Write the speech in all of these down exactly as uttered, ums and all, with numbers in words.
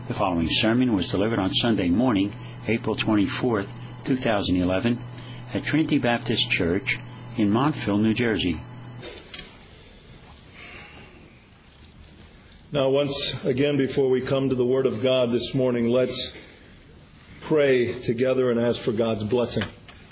The following sermon was delivered on Sunday morning, April twenty-fourth, two thousand eleven, at Trinity Baptist Church in Montville, New Jersey. Now, once again, before we come to the Word of God this morning, let's pray together and ask for God's blessing.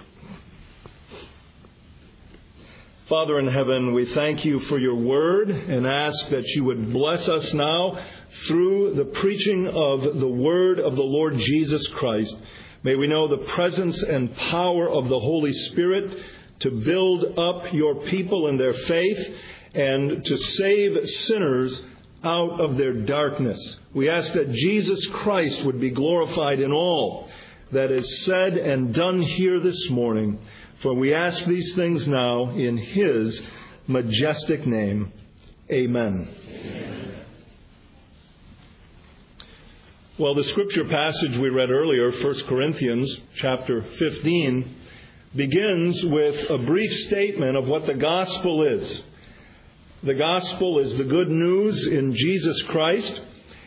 Father in heaven, we thank you for your Word and ask that you would bless us now through the preaching of the Word of the Lord Jesus Christ. May we know the presence and power of the Holy Spirit to build up your people in their faith and to save sinners out of their darkness. We ask that Jesus Christ would be glorified in all that is said and done here this morning. For we ask these things now in His majestic name. Amen. Amen. Well, the scripture passage we read earlier, First Corinthians chapter fifteen, begins with a brief statement of what the gospel is. The gospel is the good news in Jesus Christ.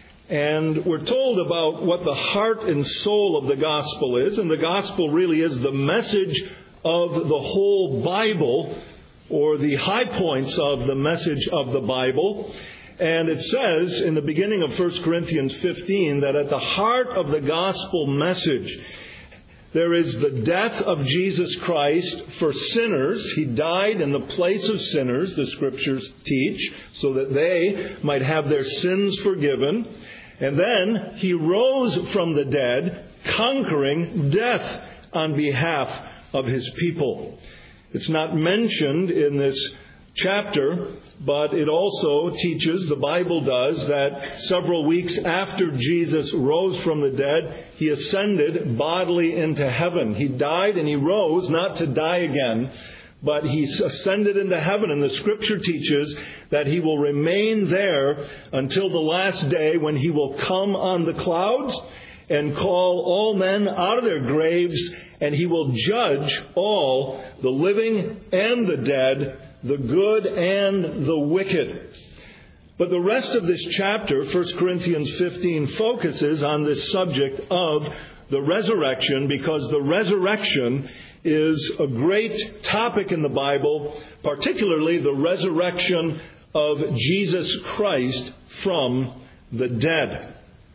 And we're told about what the heart and soul of the gospel is. And the gospel really is the message of the whole Bible, or the high points of the message of the Bible. And it says in the beginning of First Corinthians fifteen that at the heart of the gospel message there is the death of Jesus Christ for sinners. He died in the place of sinners, the Scriptures teach, so that they might have their sins forgiven. And then He rose from the dead, conquering death on behalf of His people. It's not mentioned in this chapter, but it also teaches, the Bible does, that several weeks after Jesus rose from the dead, He ascended bodily into heaven. He died and He rose, not to die again, but He ascended into heaven. And the Scripture teaches that He will remain there until the last day, when He will come on the clouds and call all men out of their graves, and He will judge all, the living and the dead, the good and the wicked. But the rest of this chapter, First Corinthians fifteen, focuses on this subject of the resurrection, because the resurrection is a great topic in the Bible, particularly the resurrection of Jesus Christ from the dead.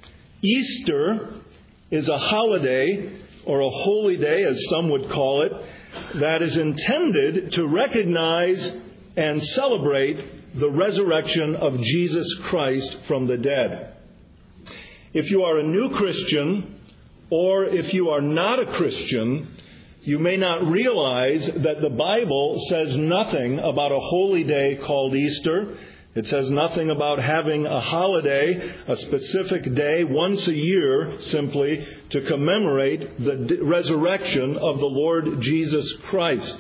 Easter is a holiday, or a holy day, as some would call it, that is intended to recognize and celebrate the resurrection of Jesus Christ from the dead. If you are a new Christian, or if you are not a Christian, you may not realize that the Bible says nothing about a holy day called Easter. It says nothing about having a holiday, a specific day, once a year, simply to commemorate the resurrection of the Lord Jesus Christ.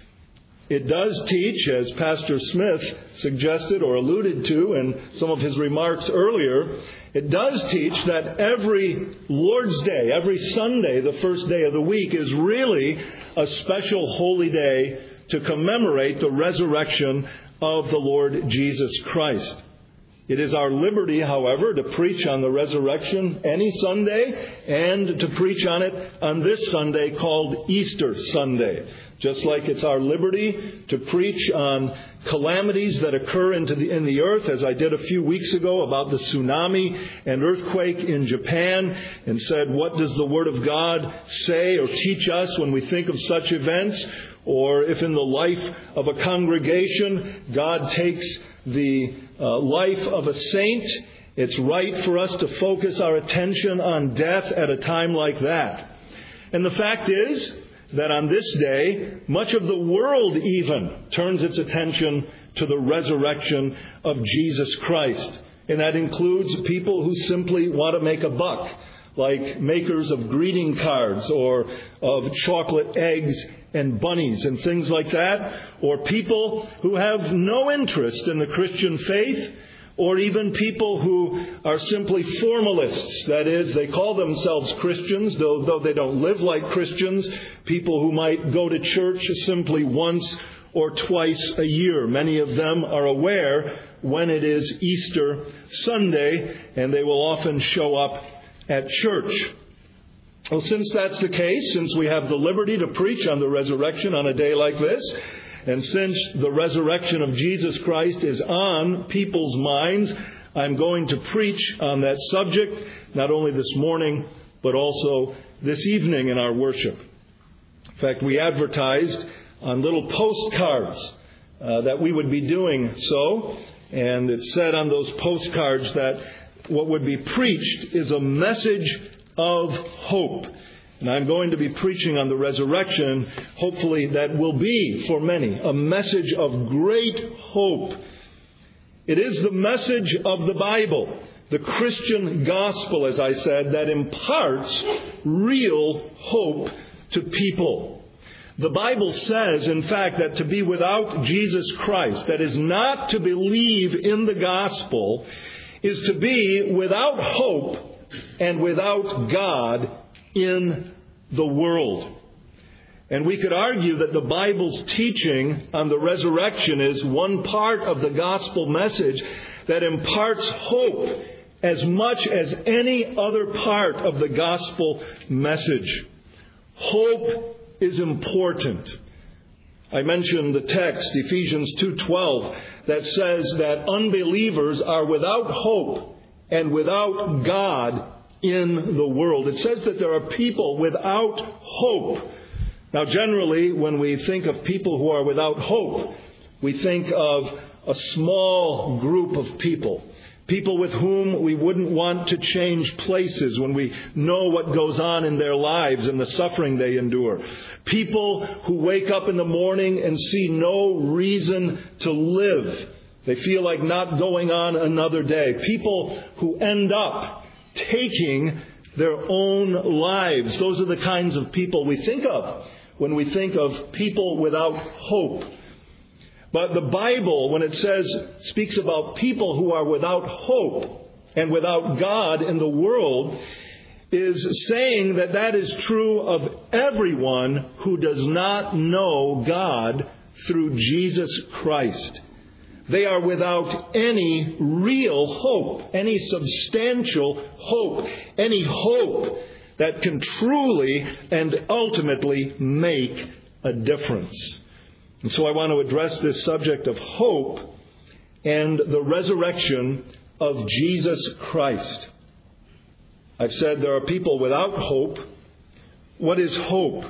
It does teach, as Pastor Smith suggested or alluded to in some of his remarks earlier, it does teach that every Lord's Day, every Sunday, the first day of the week, is really a special holy day to commemorate the resurrection of the Lord Jesus Christ. It is our liberty, however, to preach on the resurrection any Sunday, and to preach on it on this Sunday called Easter Sunday. Just like it's our liberty to preach on calamities that occur into the, in the earth, as I did a few weeks ago about the tsunami and earthquake in Japan, and said, what does the Word of God say or teach us when we think of such events? Or if in the life of a congregation, God takes the uh, life of a saint, it's right for us to focus our attention on death at a time like that. And the fact is that on this day, much of the world even turns its attention to the resurrection of Jesus Christ. And that includes people who simply want to make a buck, like makers of greeting cards or of chocolate eggs and bunnies and things like that, or people who have no interest in the Christian faith, or even people who are simply formalists. That is, they call themselves Christians, though, though they don't live like Christians. People who might go to church simply once or twice a year. Many of them are aware when it is Easter Sunday, and they will often show up at church. Well, since that's the case, since we have the liberty to preach on the resurrection on a day like this, and since the resurrection of Jesus Christ is on people's minds, I'm going to preach on that subject, not only this morning, but also this evening in our worship. In fact, we advertised on little postcards uh, that we would be doing so, and it said on those postcards that what would be preached is a message of hope. And I'm going to be preaching on the resurrection. Hopefully that will be, for many, a message of great hope. It is the message of the Bible, the Christian gospel, as I said, that imparts real hope to people. The Bible says, in fact, that to be without Jesus Christ, that is not to believe in the gospel, is to be without hope and without God in the world. And we could argue that the Bible's teaching on the resurrection is one part of the gospel message that imparts hope as much as any other part of the gospel message. Hope is important. I mentioned the text, Ephesians two twelve, that says that unbelievers are without hope and without God in the world. It says that there are people without hope. Now, generally, when we think of people who are without hope, we think of a small group of people. People with whom we wouldn't want to change places when we know what goes on in their lives and the suffering they endure. People who wake up in the morning and see no reason to live. They feel like not going on another day. People who end up taking their own lives. Those are the kinds of people we think of when we think of people without hope. But the Bible, when it says, speaks about people who are without hope and without God in the world, is saying that that is true of everyone who does not know God through Jesus Christ. They are without any real hope, any substantial hope, any hope that can truly and ultimately make a difference. And so I want to address this subject of hope and the resurrection of Jesus Christ. I've said there are people without hope. What is hope?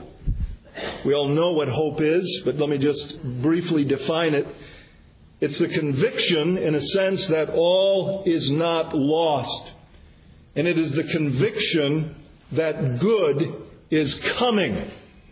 We all know what hope is, but let me just briefly define it. It's the conviction, in a sense, that all is not lost. And it is the conviction that good is coming.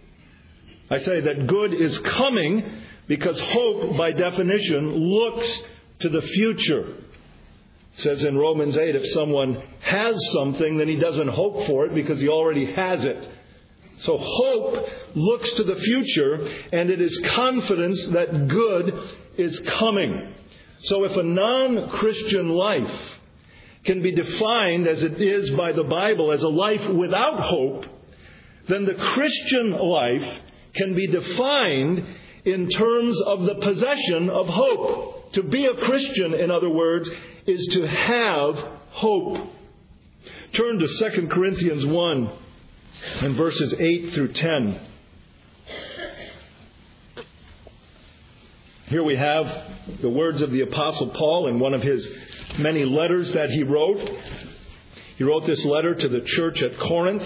I say that good is coming because hope, by definition, looks to the future. It says in Romans eight, if someone has something, then he doesn't hope for it because he already has it. So hope looks to the future, and it is confidence that good is coming. So if a non-Christian life can be defined as it is by the Bible as a life without hope, then the Christian life can be defined in terms of the possession of hope. To be a Christian, in other words, is to have hope. Turn to Second Corinthians one and verses eight through ten. Here we have the words of the Apostle Paul in one of his many letters that he wrote. He wrote this letter to the church at Corinth.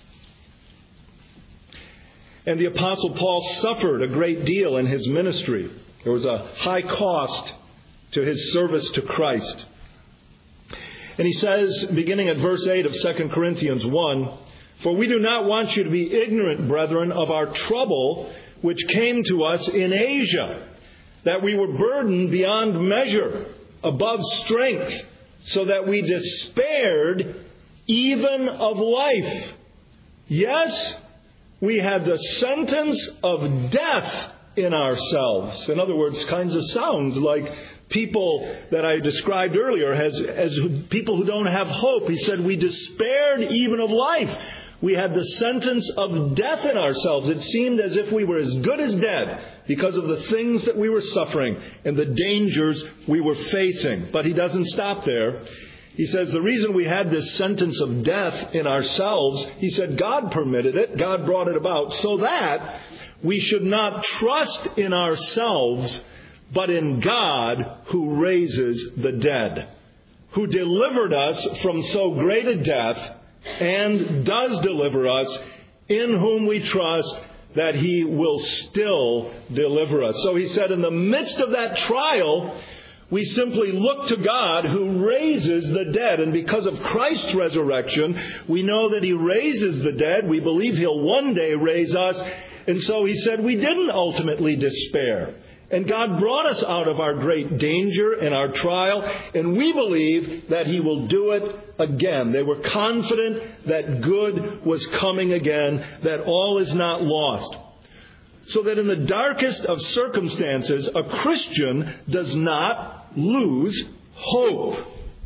And the Apostle Paul suffered a great deal in his ministry. There was a high cost to his service to Christ. And he says, beginning at verse eight of Second Corinthians one, for we do not want you to be ignorant, brethren, of our trouble which came to us in Asia, that we were burdened beyond measure, above strength, so that we despaired even of life. Yes, we had the sentence of death in ourselves. In other words, kinds of sounds like people that I described earlier as, as people who don't have hope. He said, we despaired even of life. We had the sentence of death in ourselves. It seemed as if we were as good as dead because of the things that we were suffering and the dangers we were facing. But he doesn't stop there. He says the reason we had this sentence of death in ourselves, he said God permitted it, God brought it about, so that we should not trust in ourselves, but in God who raises the dead, who delivered us from so great a death and does deliver us, in whom we trust that He will still deliver us. So he said in the midst of that trial, we simply look to God who raises the dead. And because of Christ's resurrection, we know that He raises the dead. We believe He'll one day raise us. And so he said we didn't ultimately despair. And God brought us out of our great danger and our trial. And we believe that He will do it again. They were confident that good was coming again, that all is not lost. So that in the darkest of circumstances, a Christian does not lose hope.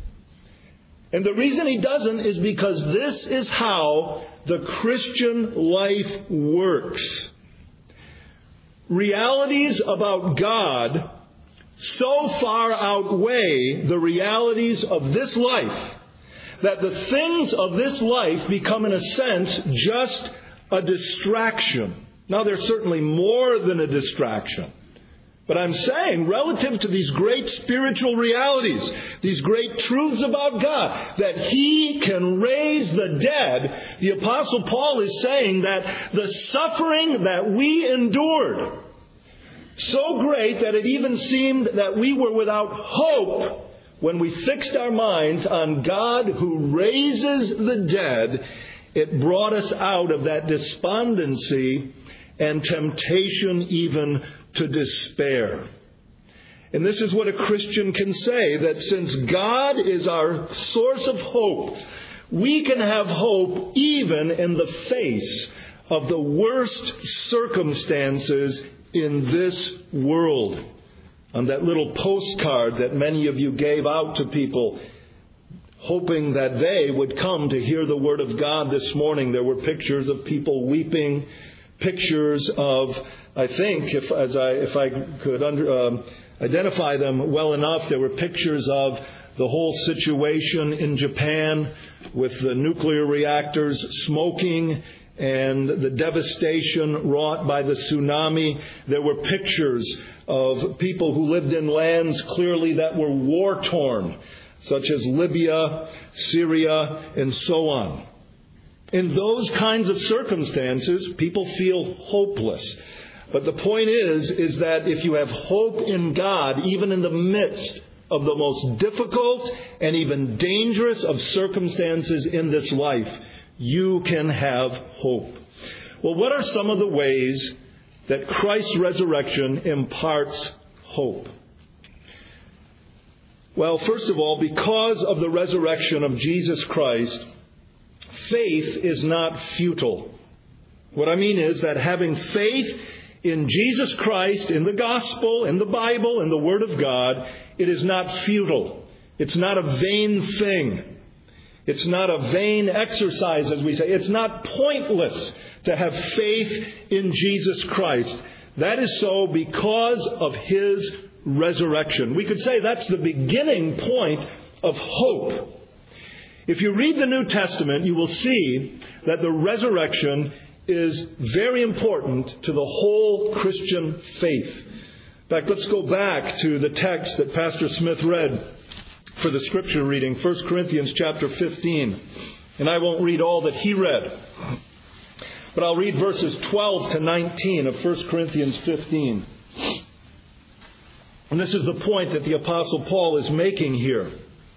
And the reason he doesn't is because this is how the Christian life works. Realities about God so far outweigh the realities of this life that the things of this life become, in a sense, just a distraction. Now, they're certainly more than a distraction. But I'm saying, relative to these great spiritual realities, these great truths about God, that He can raise the dead, the Apostle Paul is saying that the suffering that we endured, so great that it even seemed that we were without hope, when we fixed our minds on God who raises the dead, it brought us out of that despondency and temptation even to despair. And this is what a Christian can say, that since God is our source of hope, we can have hope even in the face of the worst circumstances in this world. On that little postcard that many of you gave out to people, hoping that they would come to hear the Word of God this morning, there were pictures of people weeping, pictures of, I think, if as I if I could under, um, identify them well enough, there were pictures of the whole situation in Japan with the nuclear reactors smoking and the devastation wrought by the tsunami. There were pictures of people who lived in lands clearly that were war-torn, such as Libya, Syria, and so on. In those kinds of circumstances, people feel hopeless. But the point is, is that if you have hope in God, even in the midst of the most difficult and even dangerous of circumstances in this life, you can have hope. Well, what are some of the ways that Christ's resurrection imparts hope? Well, first of all, because of the resurrection of Jesus Christ, faith is not futile. What I mean is that having faith in Jesus Christ, in the gospel, in the Bible, in the Word of God, it is not futile. It's not a vain thing. It's not a vain exercise, as we say. It's not pointless to have faith in Jesus Christ. That is so because of His resurrection. We could say that's the beginning point of hope. If you read the New Testament, you will see that the resurrection is very important to the whole Christian faith. In fact, let's go back to the text that Pastor Smith read for the scripture reading, First Corinthians chapter fifteen. And I won't read all that he read, but I'll read verses twelve to nineteen of First Corinthians fifteen. And this is the point that the Apostle Paul is making here.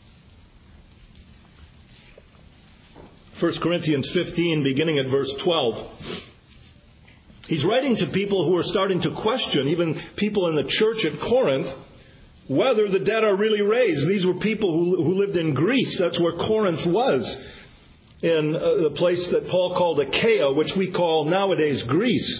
First Corinthians fifteen, beginning at verse twelve. He's writing to people who are starting to question, even people in the church at Corinth, whether the dead are really raised. These were people who, who lived in Greece. That's where Corinth was, in uh, the place that Paul called Achaia, which we call nowadays Greece.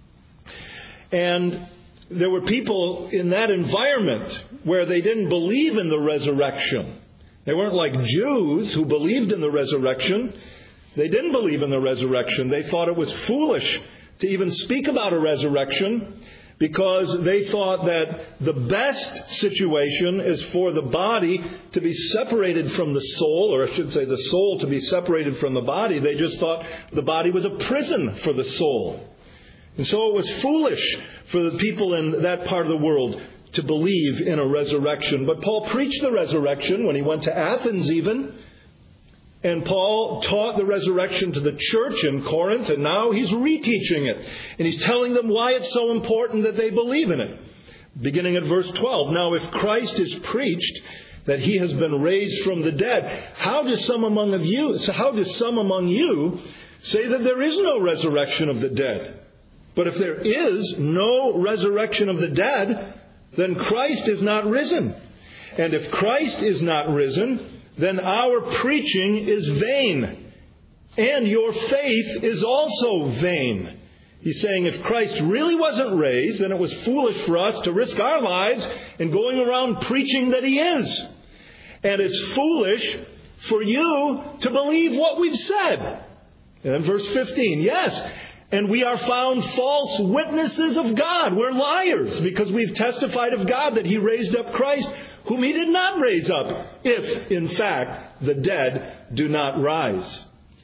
And there were people in that environment where they didn't believe in the resurrection. They weren't like Jews who believed in the resurrection. They didn't believe in the resurrection. They thought it was foolish to even speak about a resurrection because they thought that the best situation is for the body to be separated from the soul, or I should say the soul to be separated from the body. They just thought the body was a prison for the soul. And so it was foolish for the people in that part of the world to believe in a resurrection. But Paul preached the resurrection when he went to Athens even. And Paul taught the resurrection to the church in Corinth, and now he's reteaching it. And he's telling them why it's so important that they believe in it. Beginning at verse twelve. Now, if Christ is preached that he has been raised from the dead, how do some among of you, how do some among you say that there is no resurrection of the dead? But if there is no resurrection of the dead, then Christ is not risen. And if Christ is not risen, then our preaching is vain, and your faith is also vain. He's saying if Christ really wasn't raised, then it was foolish for us to risk our lives in going around preaching that he is. And it's foolish for you to believe what we've said. And then verse fifteen, yes, and we are found false witnesses of God. We're liars because we've testified of God that he raised up Christ, whom he did not raise up, if, in fact, the dead do not rise.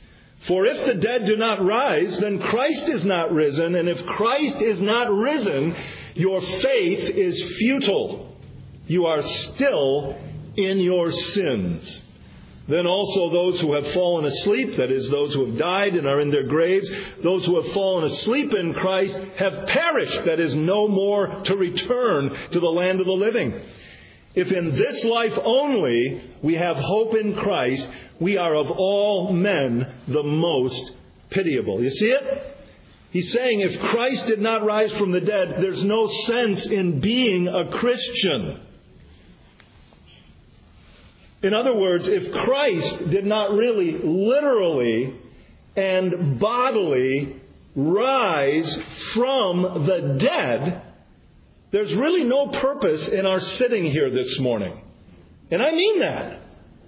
For if the dead do not rise, then Christ is not risen. And if Christ is not risen, your faith is futile. You are still in your sins. Then also those who have fallen asleep, that is, those who have died and are in their graves, those who have fallen asleep in Christ have perished, that is, no more to return to the land of the living. If in this life only we have hope in Christ, we are of all men the most pitiable. You see it? He's saying if Christ did not rise from the dead, there's no sense in being a Christian. In other words, if Christ did not really literally and bodily rise from the dead, there's really no purpose in our sitting here this morning. And I mean that.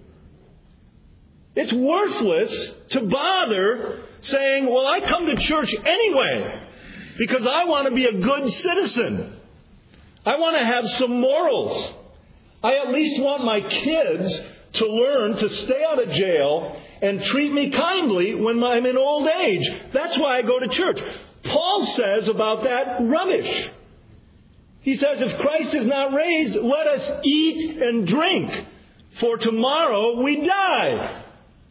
It's worthless to bother saying, well, I come to church anyway because I want to be a good citizen. I want to have some morals. I at least want my kids to learn to stay out of jail and treat me kindly when I'm in old age. That's why I go to church. Paul says about that rubbish. He says, if Christ is not raised, let us eat and drink, for tomorrow we die.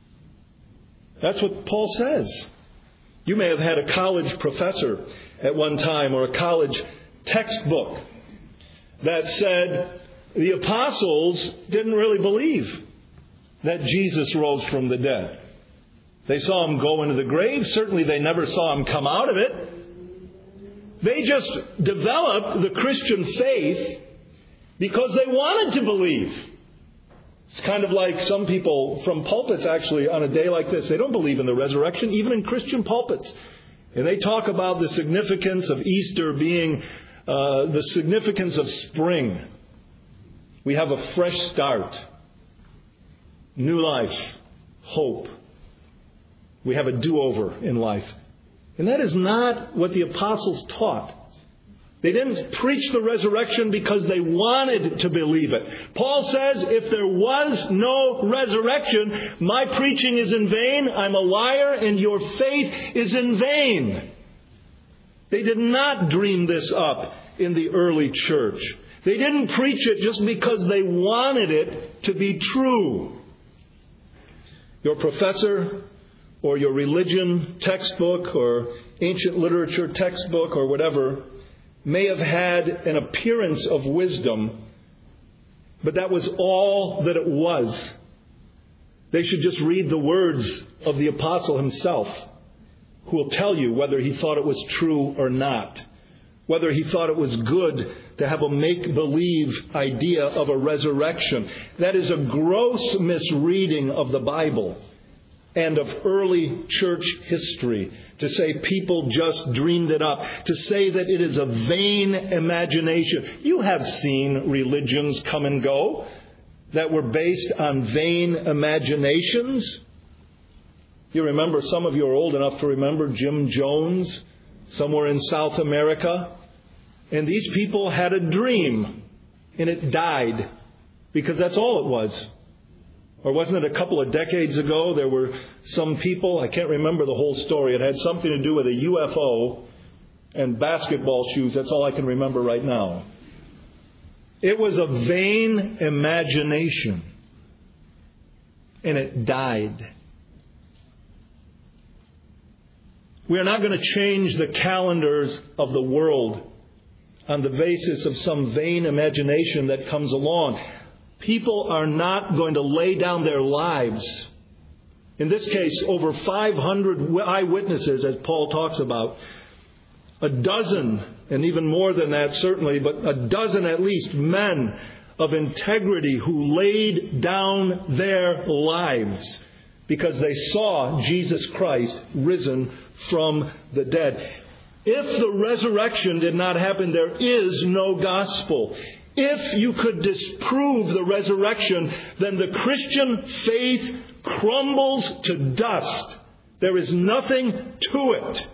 That's what Paul says. You may have had a college professor at one time, or a college textbook, that said the apostles didn't really believe that Jesus rose from the dead. They saw him go into the grave. Certainly they never saw him come out of it. They just developed the Christian faith because they wanted to believe. It's kind of like some people from pulpits actually on a day like this. They don't believe in the resurrection, even in Christian pulpits. And they talk about the significance of Easter being uh, the significance of spring. We have a fresh start. New life. Hope. We have a do-over in life. And that is not what the apostles taught. They didn't preach the resurrection because they wanted to believe it. Paul says, if there was no resurrection, my preaching is in vain, I'm a liar, and your faith is in vain. They did not dream this up in the early church. They didn't preach it just because they wanted it to be true. Your professor, or your religion textbook, or ancient literature textbook, or whatever, may have had an appearance of wisdom, but that was all that it was. They should just read the words of the apostle himself, who will tell you whether he thought it was true or not, whether he thought it was good to have a make-believe idea of a resurrection. That is a gross misreading of the Bible and of early church history, to say people just dreamed it up, to say that it is a vain imagination. You have seen religions come and go that were based on vain imaginations. You remember, some of you are old enough to remember Jim Jones, somewhere in South America. And these people had a dream, and it died, because that's all it was. Or wasn't it a couple of decades ago, there were some people, I can't remember the whole story, it had something to do with a U F O and basketball shoes. That's all I can remember right now. It was a vain imagination, and it died. We are not going to change the calendars of the world on the basis of some vain imagination that comes along. People are not going to lay down their lives. In this case, over five hundred eyewitnesses, as Paul talks about. A dozen, and even more than that certainly, but a dozen at least men of integrity who laid down their lives because they saw Jesus Christ risen from the dead. If the resurrection did not happen, there is no gospel. If you could disprove the resurrection, then the Christian faith crumbles to dust. There is nothing to it.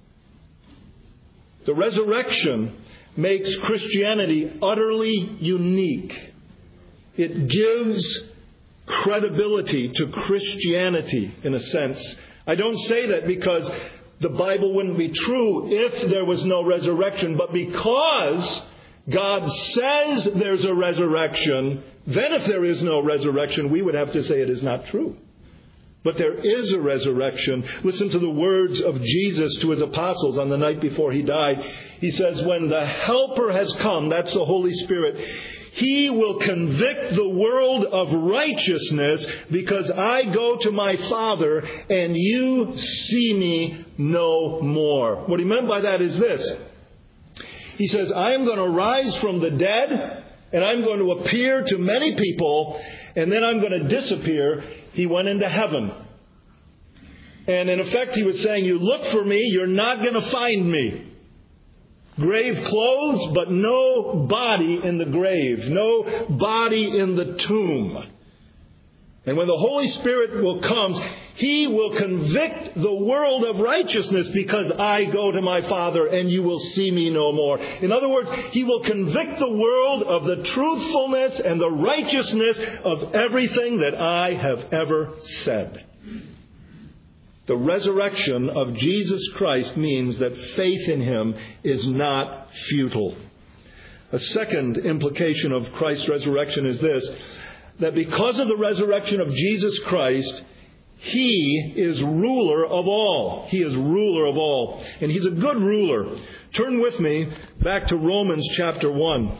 The resurrection makes Christianity utterly unique. It gives credibility to Christianity, in a sense. I don't say that because the Bible wouldn't be true if there was no resurrection, but because God says there's a resurrection, then if there is no resurrection, we would have to say it is not true. But there is a resurrection. Listen to the words of Jesus to his apostles on the night before he died. He says, when the Helper has come, that's the Holy Spirit, he will convict the world of righteousness because I go to my Father and you see me no more. What he meant by that is this. He says, I am going to rise from the dead and I'm going to appear to many people and then I'm going to disappear. He went into heaven. And in effect, he was saying, you look for me, you're not going to find me. Grave clothes, but no body in the grave. No body in the tomb. And when the Holy Spirit will come, he will convict the world of righteousness because I go to my Father and you will see me no more. In other words, he will convict the world of the truthfulness and the righteousness of everything that I have ever said. The resurrection of Jesus Christ means that faith in him is not futile. A second implication of Christ's resurrection is this, that because of the resurrection of Jesus Christ, he is ruler of all. He is ruler of all. And he's a good ruler. Turn with me back to Romans chapter one.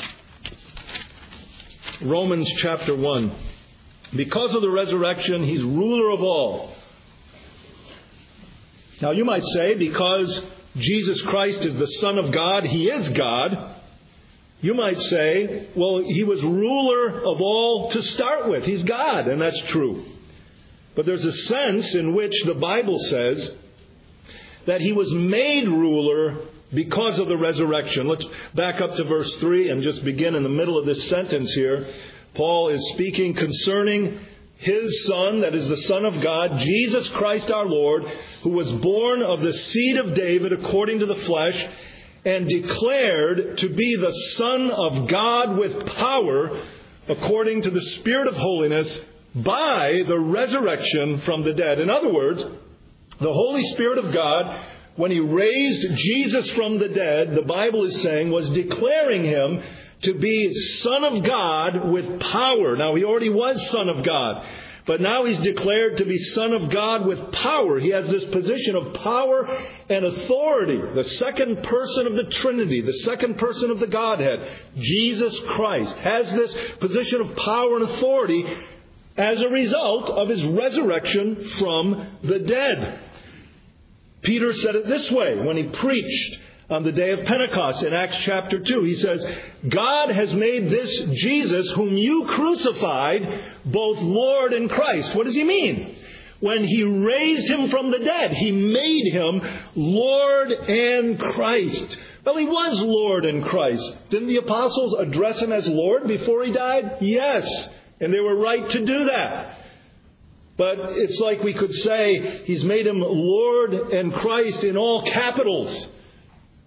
Romans chapter one. Because of the resurrection, he's ruler of all. Now you might say, because Jesus Christ is the Son of God, he is God. You might say, well, he was ruler of all to start with. He's God, and that's true. But there's a sense in which the Bible says that he was made ruler because of the resurrection. Let's back up to verse three and just begin in the middle of this sentence here. Paul is speaking concerning his Son, that is the Son of God, Jesus Christ our Lord, who was born of the seed of David according to the flesh, and declared to be the Son of God with power according to the Spirit of holiness by the resurrection from the dead. In other words, the Holy Spirit of God, when he raised Jesus from the dead, the Bible is saying, was declaring him to be Son of God with power. Now, he already was Son of God, but now he's declared to be Son of God with power. He has this position of power and authority. The second person of the Trinity, the second person of the Godhead, Jesus Christ, has this position of power and authority as a result of his resurrection from the dead. Peter said it this way when he preached on the day of Pentecost in Acts chapter two. He says, God has made this Jesus whom you crucified both Lord and Christ. What does he mean? When he raised him from the dead, he made him Lord and Christ. Well, he was Lord and Christ. Didn't the apostles address him as Lord before he died? Yes. And they were right to do that. But it's like we could say he's made him Lord and Christ in all capitals.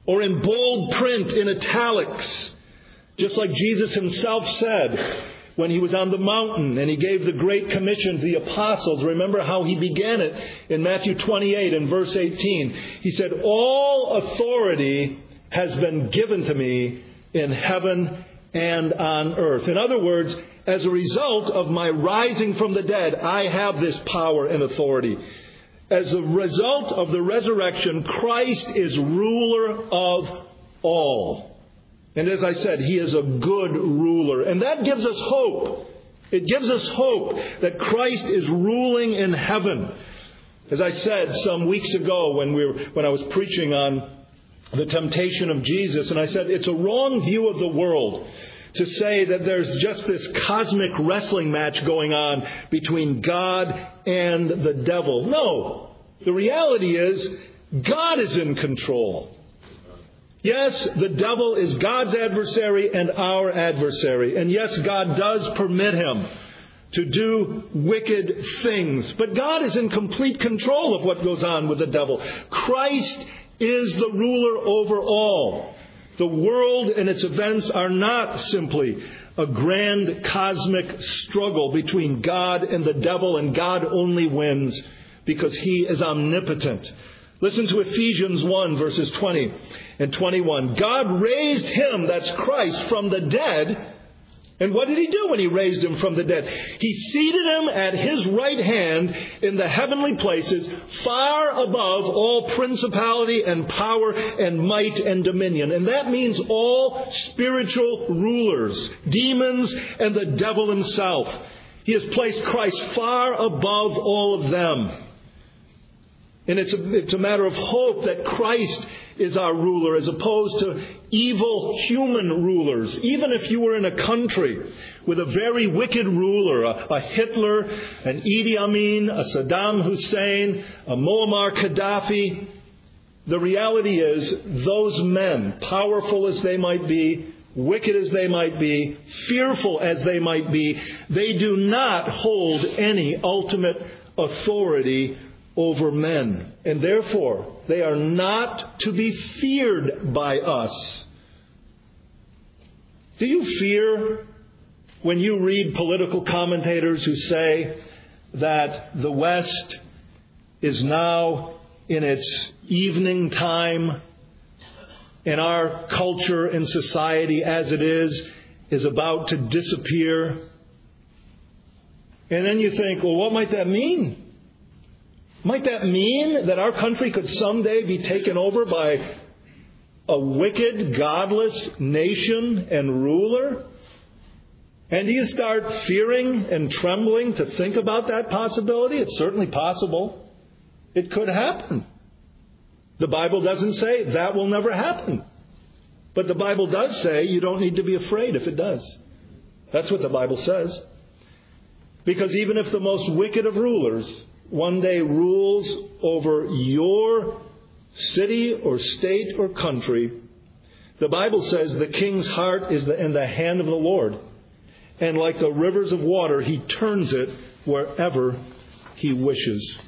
or in bold print in italics, just like Jesus himself said when he was on the mountain and he gave the Great Commission to the apostles. Remember how he began it in Matthew twenty-eight and verse eighteen. He said, "All authority has been given to me in heaven and on earth." In other words, as a result of my rising from the dead, I have this power and authority. As a result of the resurrection, Christ is ruler of all. And as I said, he is a good ruler. And that gives us hope. It gives us hope that Christ is ruling in heaven. As I said some weeks ago when we were, when I was preaching on the temptation of Jesus, and I said it's a wrong view of the world to say that there's just this cosmic wrestling match going on between God and the devil. No. The reality is God is in control. Yes, the devil is God's adversary and our adversary. And yes, God does permit him to do wicked things. But God is in complete control of what goes on with the devil. Christ is the ruler over all. The world and its events are not simply a grand cosmic struggle between God and the devil, and God only wins because he is omnipotent. Listen to Ephesians one, verses twenty and twenty-one. God raised him, that's Christ, from the dead. And what did he do when he raised him from the dead? He seated him at his right hand in the heavenly places, far above all principality and power and might and dominion. And that means all spiritual rulers, demons, and the devil himself. He has placed Christ far above all of them. And it's a, it's a matter of hope that Christ is our ruler as opposed to evil human rulers. Even if you were in a country with a very wicked ruler, a, a Hitler, an Idi Amin, a Saddam Hussein, a Muammar Gaddafi, the reality is those men, powerful as they might be, wicked as they might be, fearful as they might be, they do not hold any ultimate authority over men. And therefore, they are not to be feared by us. Do you fear when you read political commentators who say that the West is now in its evening time and our culture and society as it is is about to disappear? And then you think, well, what might that mean? Might that mean that our country could someday be taken over by a wicked, godless nation and ruler? And do you start fearing and trembling to think about that possibility? It's certainly possible. It could happen. The Bible doesn't say that will never happen. But the Bible does say you don't need to be afraid if it does. That's what the Bible says. Because even if the most wicked of rulers one day rules over your city or state or country, the Bible says the king's heart is in the hand of the Lord. And like the rivers of water, he turns it wherever he wishes.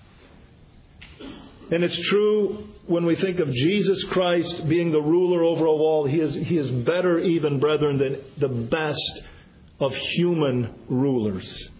And it's true when we think of Jesus Christ being the ruler over all. He is, he is better even, brethren, than the best of human rulers.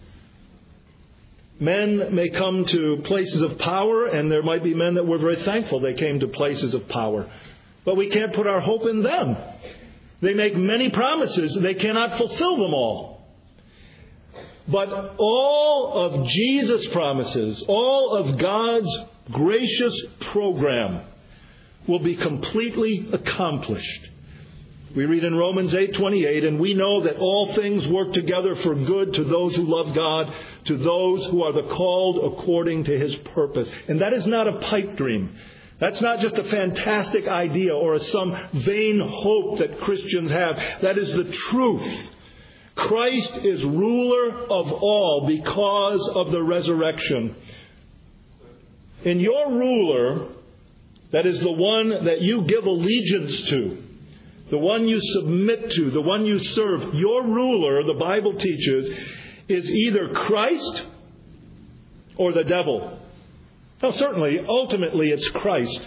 Men may come to places of power, and there might be men that were very thankful they came to places of power. But we can't put our hope in them. They make many promises, and they cannot fulfill them all. But all of Jesus' promises, all of God's gracious program will be completely accomplished. We read in Romans eight twenty-eight, and we know that all things work together for good to those who love God, to those who are the called according to his purpose. And that is not a pipe dream. That's not just a fantastic idea or some vain hope that Christians have. That is the truth. Christ is ruler of all because of the resurrection. And your ruler, that is the one that you give allegiance to, the one you submit to, the one you serve, your ruler, the Bible teaches, is either Christ or the devil. Now, certainly, ultimately, it's Christ,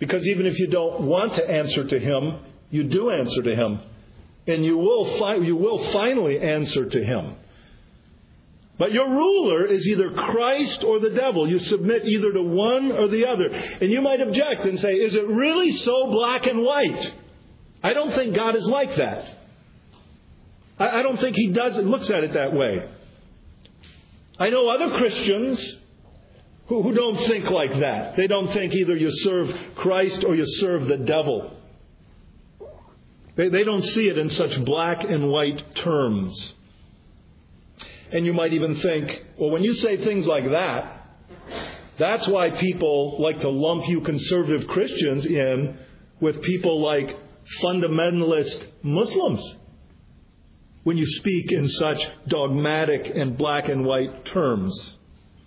Because even if you don't want to answer to Him, you do answer to Him. And you will, fi- you will finally answer to Him. But your ruler is either Christ or the devil. You submit either to one or the other. And you might object and say, is it really so black and white? I don't think God is like that. I, I don't think He does looks at it that way. I know other Christians who, who don't think like that. They don't think either you serve Christ or you serve the devil. They, they don't see it in such black and white terms. And you might even think, well, when you say things like that, that's why people like to lump you conservative Christians in with people like fundamentalist Muslims when you speak in such dogmatic and black and white terms.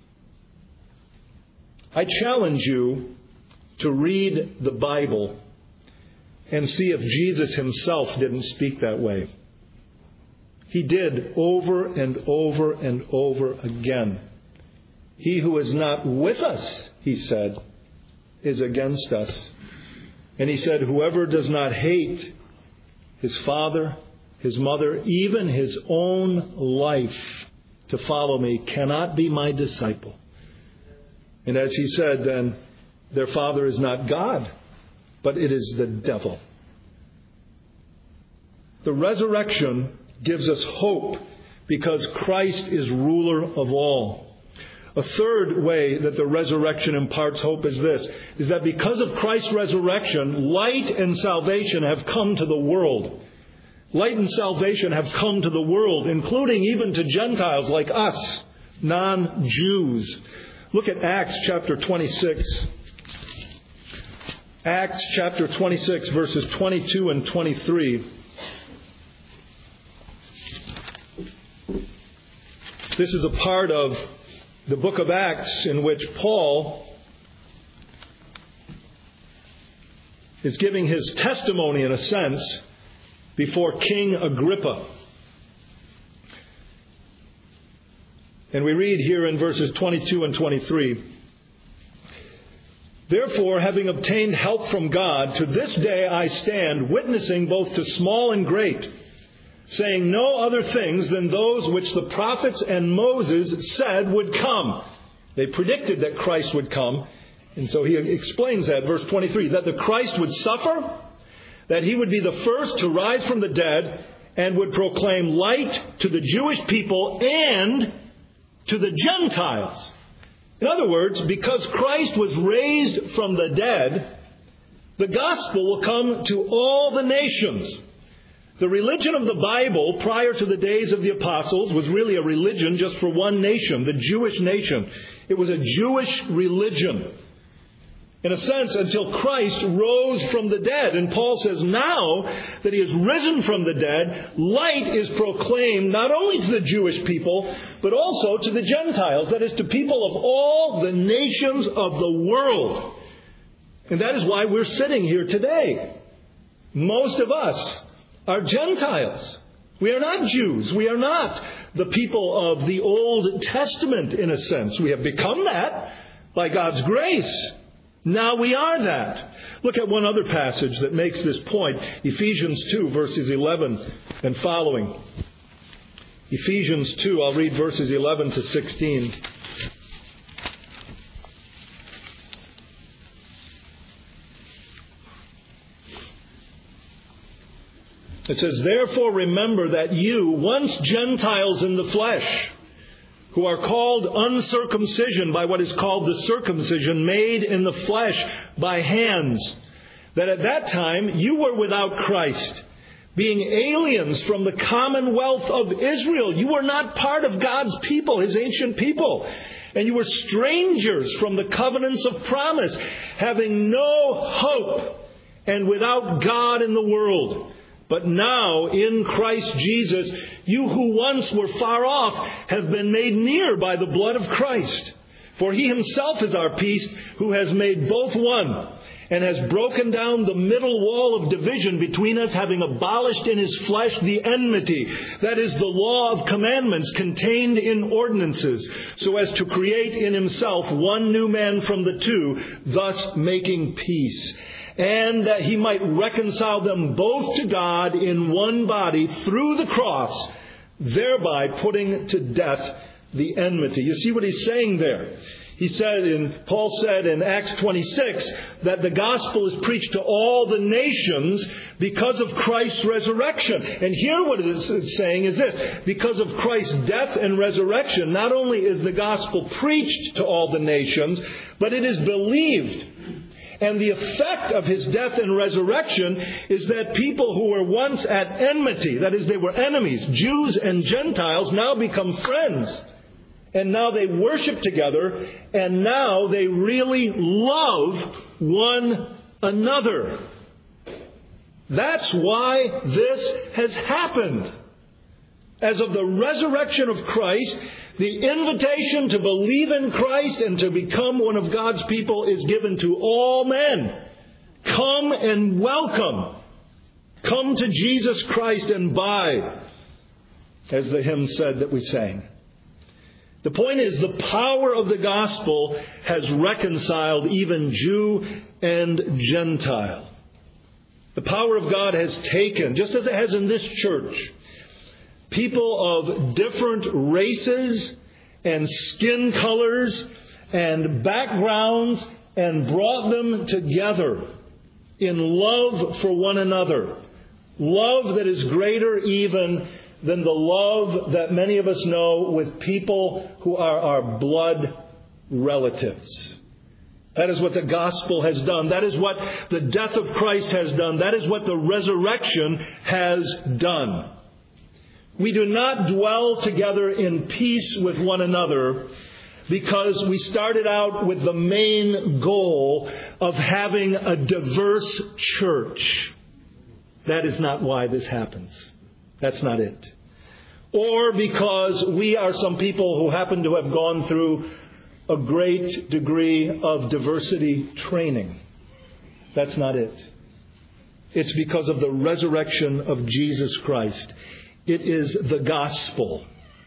I challenge you to read the Bible and see if Jesus Himself didn't speak that way. He did over and over and over again. He who is not with us, He said, is against us. And He said, whoever does not hate his father, his mother, even his own life to follow me cannot be my disciple. And as He said, then, their father is not God, but it is the devil. The resurrection gives us hope because Christ is ruler of all. A third way that the resurrection imparts hope is this, is that because of Christ's resurrection, light and salvation have come to the world. Light and salvation have come to the world, including even to Gentiles like us, non-Jews. Look at Acts chapter twenty-six. Acts chapter twenty-six, verses twenty-two and twenty-three. This is a part of the book of Acts in which Paul is giving his testimony, in a sense, before King Agrippa. And we read here in verses twenty-two and twenty-three, therefore, having obtained help from God, to this day I stand, witnessing both to small and great, saying no other things than those which the prophets and Moses said would come. They predicted that Christ would come. And so he explains that, verse twenty-three, that the Christ would suffer, that He would be the first to rise from the dead, and would proclaim light to the Jewish people and to the Gentiles. In other words, because Christ was raised from the dead, the gospel will come to all the nations. The religion of the Bible prior to the days of the apostles was really a religion just for one nation, the Jewish nation. It was a Jewish religion, in a sense, until Christ rose from the dead. And Paul says now that He has risen from the dead, light is proclaimed not only to the Jewish people, but also to the Gentiles, that is, to people of all the nations of the world. And that is why we're sitting here today. Most of us are Gentiles. We are not Jews. We are not the people of the Old Testament, in a sense. We have become that by God's grace. Now we are that. Look at one other passage that makes this point. Ephesians two, verses eleven and following. Ephesians two, I'll read verses eleven to sixteen. It says, therefore remember that you, once Gentiles in the flesh, who are called uncircumcision by what is called the circumcision made in the flesh by hands, that at that time you were without Christ, being aliens from the commonwealth of Israel. You were not part of God's people, His ancient people. And you were strangers from the covenants of promise, having no hope and without God in the world. But now, in Christ Jesus, you who once were far off have been made near by the blood of Christ. For He Himself is our peace, who has made both one, and has broken down the middle wall of division between us, having abolished in His flesh the enmity, that is, the law of commandments contained in ordinances, so as to create in Himself one new man from the two, thus making peace. And that He might reconcile them both to God in one body through the cross, thereby putting to death the enmity. You see what he's saying there? He said, and Paul said in Acts twenty-six, that the gospel is preached to all the nations because of Christ's resurrection. And here what it is saying is this: because of Christ's death and resurrection, not only is the gospel preached to all the nations, but it is believed. And the effect of His death and resurrection is that people who were once at enmity, that is, they were enemies, Jews and Gentiles, now become friends. And now they worship together, and now they really love one another. That's why this has happened. As of the resurrection of Christ, the invitation to believe in Christ and to become one of God's people is given to all men. Come and welcome. Come to Jesus Christ and buy, as the hymn said that we sang. The point is, the power of the gospel has reconciled even Jew and Gentile. The power of God has taken, just as it has in this church, people of different races and skin colors and backgrounds and brought them together in love for one another. Love that is greater even than the love that many of us know with people who are our blood relatives. That is what the gospel has done. That is what the death of Christ has done. That is what the resurrection has done. We do not dwell together in peace with one another because we started out with the main goal of having a diverse church. That is not why this happens. That's not it. Or because we are some people who happen to have gone through a great degree of diversity training. That's not it. It's because of the resurrection of Jesus Christ. It is the gospel.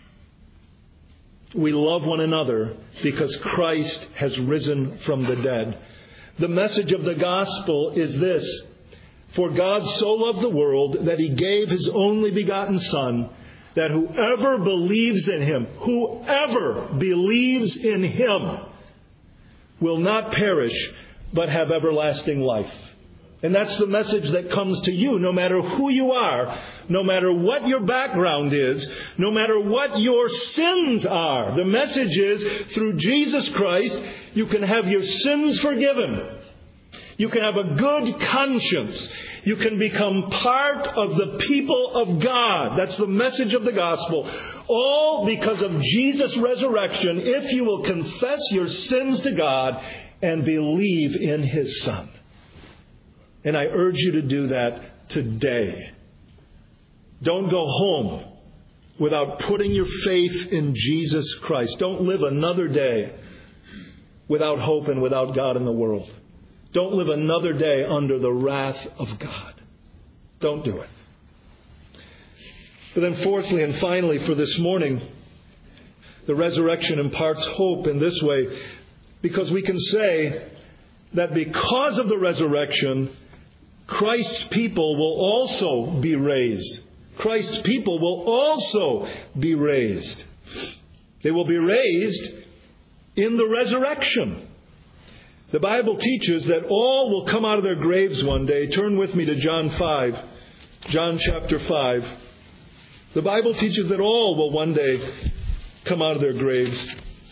We love one another because Christ has risen from the dead. The message of the gospel is this: for God so loved the world that He gave His only begotten Son, that whoever believes in Him, whoever believes in Him, will not perish, but have everlasting life. And that's the message that comes to you, no matter who you are, no matter what your background is, no matter what your sins are. The message is, through Jesus Christ, you can have your sins forgiven. You can have a good conscience. You can become part of the people of God. That's the message of the gospel. All because of Jesus' resurrection, if you will confess your sins to God and believe in His Son. And I urge you to do that today. Don't go home without putting your faith in Jesus Christ. Don't live another day without hope and without God in the world. Don't live another day under the wrath of God. Don't do it. But then fourthly and finally for this morning, the resurrection imparts hope in this way, because we can say that because of the resurrection, Christ's people will also be raised. Christ's people will also be raised. They will be raised in the resurrection. The Bible teaches that all will come out of their graves one day. Turn with me to John five. John chapter five. The Bible teaches that all will one day come out of their graves.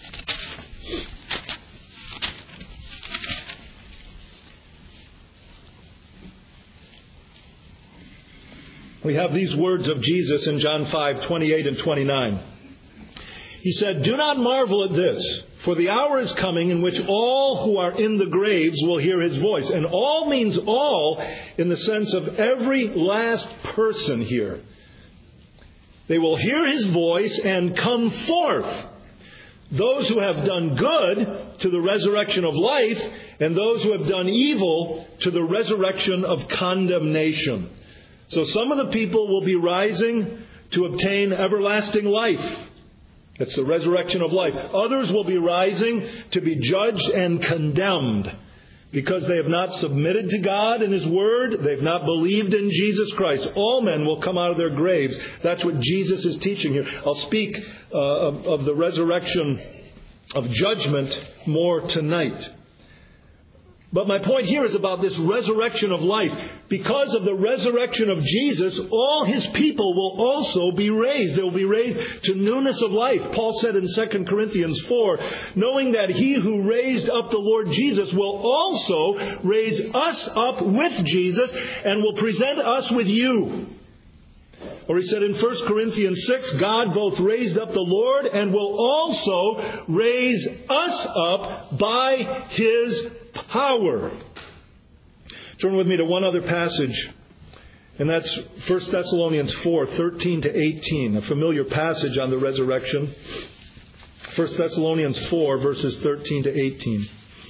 We have these words of Jesus in John five, twenty-eight and twenty-nine. He said, "Do not marvel at this, for the hour is coming in which all who are in the graves will hear His voice." And all means all in the sense of every last person here. They will hear His voice and come forth. those who have done good to the resurrection of life, and those who have done evil to the resurrection of condemnation. So some of the people will be rising to obtain everlasting life. That's the resurrection of life. Others will be rising to be judged and condemned because they have not submitted to God and His Word. They've not believed in Jesus Christ. All men will come out of their graves. That's what Jesus is teaching here. I'll speak uh, of, of the resurrection of judgment more tonight. But my point here is about this resurrection of life. Because of the resurrection of Jesus, all His people will also be raised. They will be raised to newness of life. Paul said in Second Corinthians four, knowing that He who raised up the Lord Jesus will also raise us up with Jesus and will present us with you. Or he said in First Corinthians six, God both raised up the Lord and will also raise us up by His power. Turn with me to one other passage, and that's First Thessalonians four, thirteen to eighteen, a familiar passage on the resurrection. First Thessalonians four, verses thirteen to eighteen.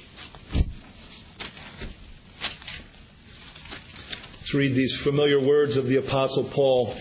Let's read these familiar words of the Apostle Paul.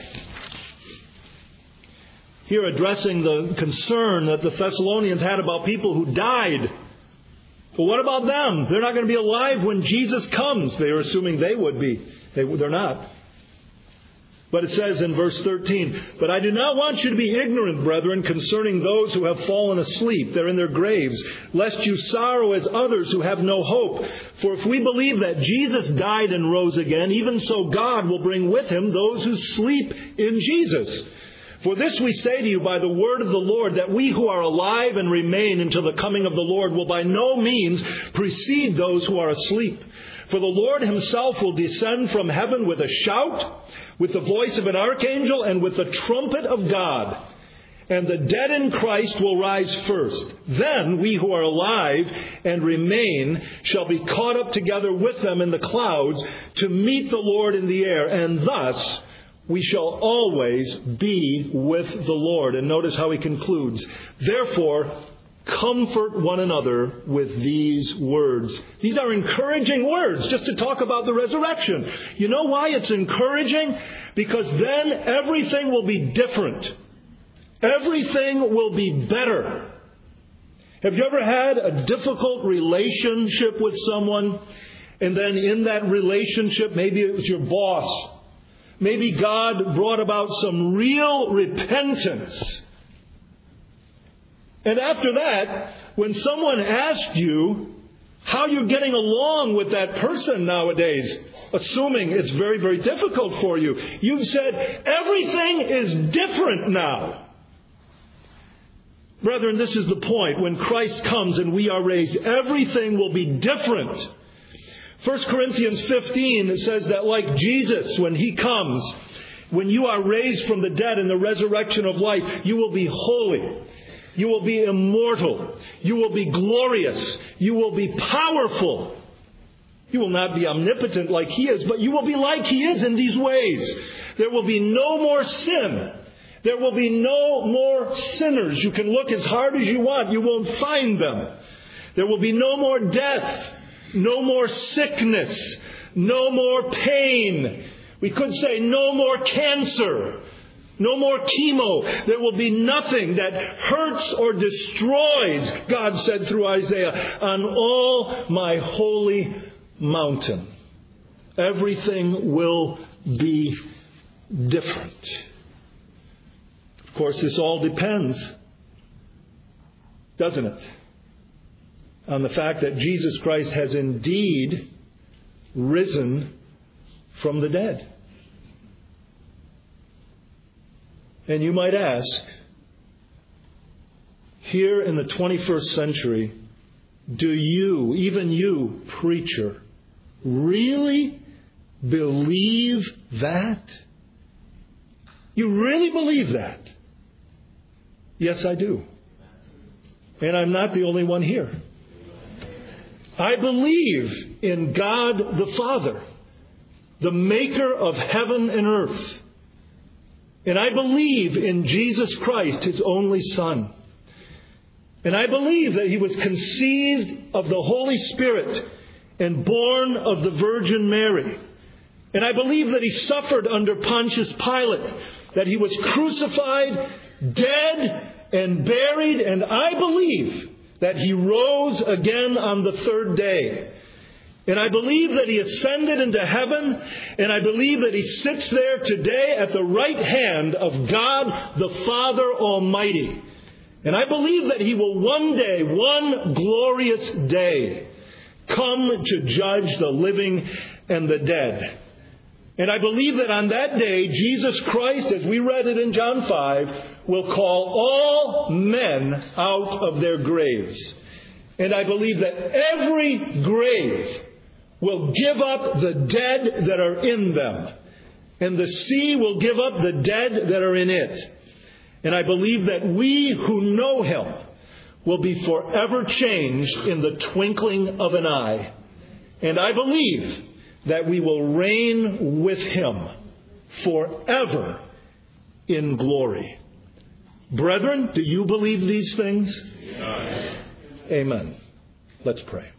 Here addressing the concern that the Thessalonians had about people who died. But what about them? They're not going to be alive when Jesus comes. They are assuming they would be. They, they're not. But it says in verse thirteen, but I do not want you to be ignorant, brethren, concerning those who have fallen asleep. They're in their graves, lest you sorrow as others who have no hope. For if we believe that Jesus died and rose again, even so God will bring with Him those who sleep in Jesus. For this we say to you by the word of the Lord, that we who are alive and remain until the coming of the Lord will by no means precede those who are asleep. For the Lord Himself will descend from heaven with a shout, with the voice of an archangel, and with the trumpet of God. And the dead in Christ will rise first. Then we who are alive and remain shall be caught up together with them in the clouds to meet the Lord in the air. And thus we shall always be with the Lord. And notice how he concludes. Therefore, comfort one another with these words. These are encouraging words just to talk about the resurrection. You know why it's encouraging? Because then everything will be different. Everything will be better. Have you ever had a difficult relationship with someone, and then in that relationship, maybe it was your boss, maybe God brought about some real repentance. And after that, when someone asked you how you're getting along with that person nowadays, assuming it's very, very difficult for you, you've said, everything is different now. Brethren, this is the point. When Christ comes and we are raised, everything will be different. First Corinthians fifteen, it says that like Jesus, when He comes, when you are raised from the dead in the resurrection of life, you will be holy. You will be immortal. You will be glorious. You will be powerful. You will not be omnipotent like He is, but you will be like He is in these ways. There will be no more sin. There will be no more sinners. You can look as hard as you want. You won't find them. There will be no more death. No more sickness. No more pain. We could say no more cancer. No more chemo. There will be nothing that hurts or destroys, God said through Isaiah, on all my holy mountain. Everything will be different. Of course, this all depends, doesn't it, on the fact that Jesus Christ has indeed risen from the dead. And you might ask, here in the twenty-first century, do you, even you, preacher, really believe that? You really believe that? Yes, I do. And I'm not the only one here. I believe in God the Father, the maker of heaven and earth. And I believe in Jesus Christ, His only Son. And I believe that he was conceived of the Holy Spirit and born of the Virgin Mary. And I believe that he suffered under Pontius Pilate, that he was crucified, dead, and buried. And I believe that he rose again on the third day. And I believe that he ascended into heaven. And I believe that he sits there today at the right hand of God the Father Almighty. And I believe that he will one day, one glorious day, come to judge the living and the dead. And I believe that on that day, Jesus Christ, as we read it in John five, will call all men out of their graves. And I believe that every grave will give up the dead that are in them. And the sea will give up the dead that are in it. And I believe that we who know him will be forever changed in the twinkling of an eye. And I believe that we will reign with him forever in glory. Brethren, do you believe these things? Amen. Amen. Let's pray.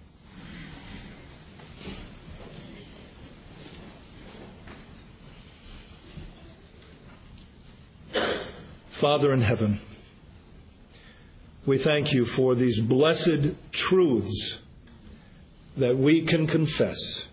Father in heaven, we thank you for these blessed truths that we can confess.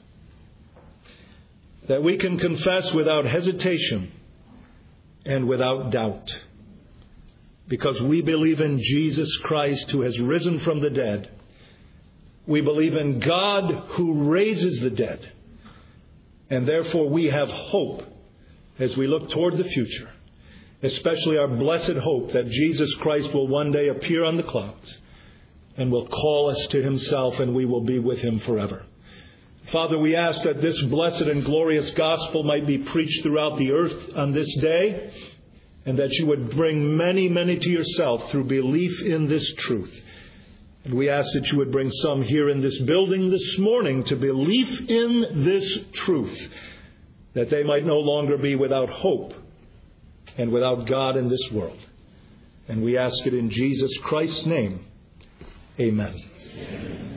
That we can confess without hesitation and without doubt. Because we believe in Jesus Christ who has risen from the dead. We believe in God who raises the dead. And therefore we have hope as we look toward the future. Especially our blessed hope that Jesus Christ will one day appear on the clouds and will call us to himself, and we will be with him forever. Father, we ask that this blessed and glorious gospel might be preached throughout the earth on this day, and that you would bring many, many to yourself through belief in this truth. And we ask that you would bring some here in this building this morning to belief in this truth, that they might no longer be without hope and without God in this world. And we ask it in Jesus Christ's name. Amen. Amen.